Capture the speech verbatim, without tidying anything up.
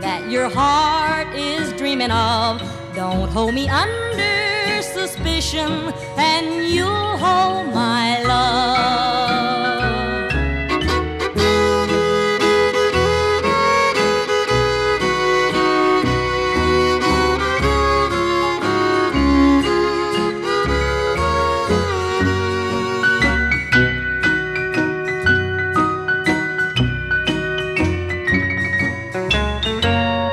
that your heart is dreaming of. Don't hold me under suspicion, and you'll hold